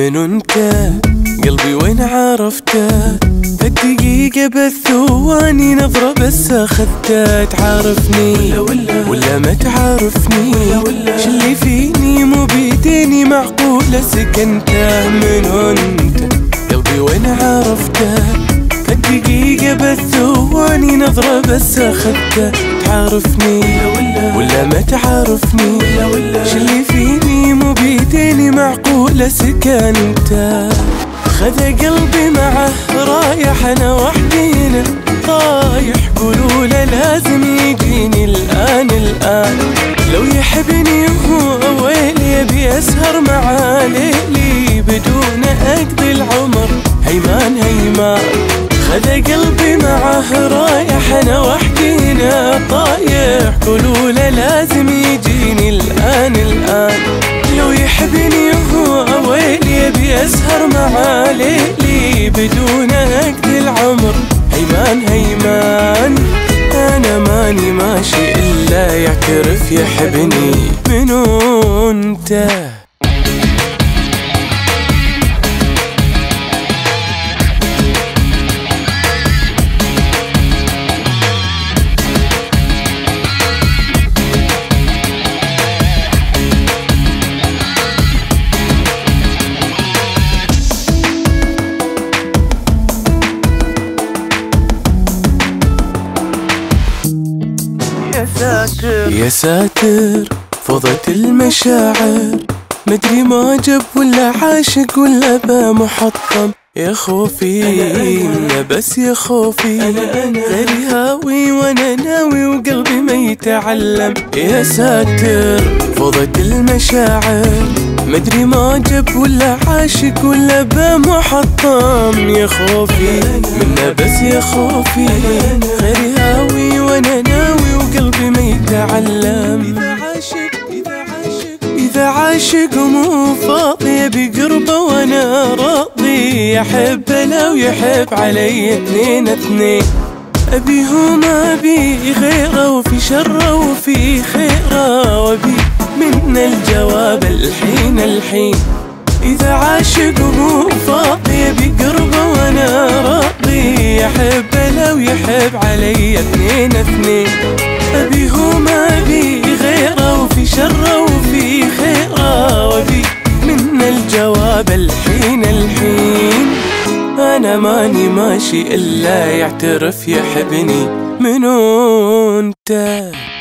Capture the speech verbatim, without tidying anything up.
منو انت قلبي وين عرفته؟ فالدقيقة بالثواني نظرة بس اخذته. تعرفني ولا, ولا ما تعرفني؟ شلي فيني مو بيديني معقولة سكنته. منو انت قلبي وين عرفته؟ فالدقيقة بالثواني نظرة بس اخذته. تعرفني ولا, ولا ما تعرفني؟ شلي فيني مو بيديني معقولة سكنته. خذ قلبي معه رايح انا وحدينا طايح قولوله لازم يجيني الان الان. لو يحبني هو ويلي يبي اسهر معاه ليلي بدونه اقضي العمر هيمان هيمان. خذ قلبي معه رايح انا وحدينا طايح قولوله لازم يجيني الان الان. لو يحبني هو ويلي يبي اسهر معاه ليلي بدون اقضي العمر هيمان هيمان. انا ماني ماشي الا يعترف يحبني. منو انت؟ يا ساتر يا ساتر فضت المشاعر مدري معجب ولا عاشق ولا با محطم. يا خوفي أنا بس يا خوفي غيري هاوي وانا ناوي وقلبي ما يتعلم. يا ساتر فضت المشاعر مدري معجب ولا عاشق ولا با محطم. يا خوفي منا بس يا خوفي غيري هاوي وانا ناوي وقلبي ما يتعلم. إذا عاشق مو فاضي بقربه وانا راضي يحب لو يحب علي اثنين اثنين. ابي هو ما ابي غيره وفي شره وفي خيره وابي من الجواب الحين الحين. إذا عاشق مو فاضي بقربه وانا راضي يحب لو يحب علي اثنين اثنين. ابي هو ما ابي غيره وفي شره وفي خيره وابي من الجواب الحين الحين. انا ماني ماشي الا يعترف يحبني. منو انت؟